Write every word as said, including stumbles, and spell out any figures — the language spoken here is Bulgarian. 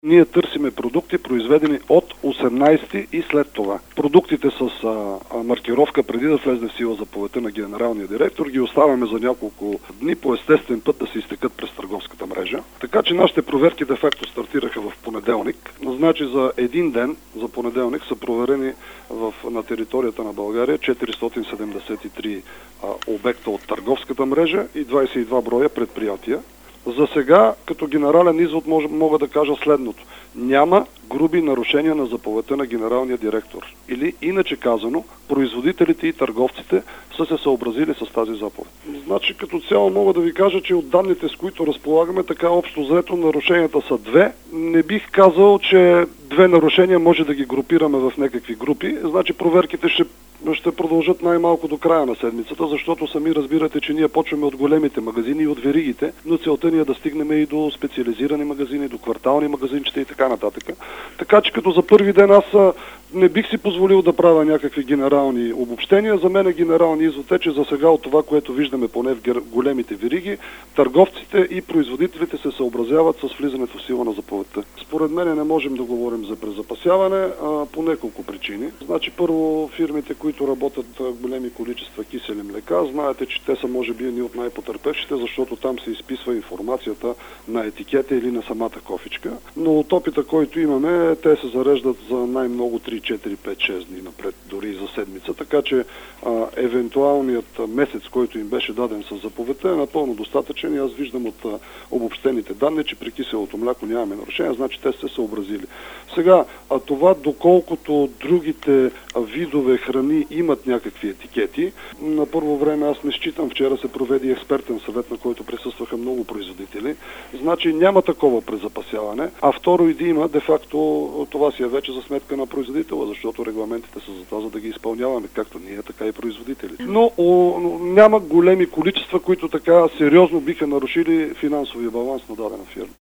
Ние търсиме продукти, произведени от осемнайсети и след това. Продуктите с а, а, маркировка преди да влезе в сила заповедта на генералния директор ги оставяме за няколко дни по естествен път да се изтекат през търговската мрежа. Така че нашите проверки де факто стартираха в понеделник. Значи за един ден, за понеделник, са проверени в, на територията на България четиристотин седемдесет и три а, обекта от търговската мрежа и двайсет и два броя предприятия. За сега, като генерален извод, мога, мога да кажа следното. Няма груби нарушения на заповедта на генералния директор. Или, иначе казано, производителите и търговците са се съобразили с тази заповед. Значи, като цяло мога да ви кажа, че от данните, с които разполагаме, така общо взето нарушенията са две. Не бих казал, че две нарушения може да ги групираме в някакви групи. Значи, проверките ще ще продължат най-малко до края на седмицата, защото сами разбирате, че ние почваме от големите магазини и от веригите, но целта ни е да стигнем и до специализирани магазини, до квартални магазинчета и така нататък. Така че като за първи ден аз не бих си позволил да правя някакви генерални обобщения. За мен е генерални извод е, че за сега от това, което виждаме поне в големите вериги, търговците и производителите се съобразяват с влизането в сила на заповедта. Според мен не можем да говорим за презапасяване а, по няколко причини. Значи първо фирмите, които работят големи количества кисели млека, знаете, че те са може би едни от най-потърпевшите, защото там се изписва информацията на етикета или на самата кофичка. Но от опита, който имаме, те се зареждат за най-много три, четири, пет, шест дни напред, дори и за седмица, така че а, евентуалният месец, който им беше даден с заповедта, е напълно достатъчен и аз виждам от а, обобщените данни, че при киселото мляко нямаме нарушения, значи те се съобразили. Сега, а това доколкото другите а, видове храни имат някакви етикети, на първо време аз не считам, вчера се проведе експертен съвет, на който присъстваха много производители, значи няма такова презапасяване, а второ и да има, де-факто това си е вече за сметка на производителя, защото регламентите са за това, за да ги изпълняваме, както ние, така и производителите. Но о, няма големи количества, които така сериозно биха нарушили финансовия баланс на дадена фирма.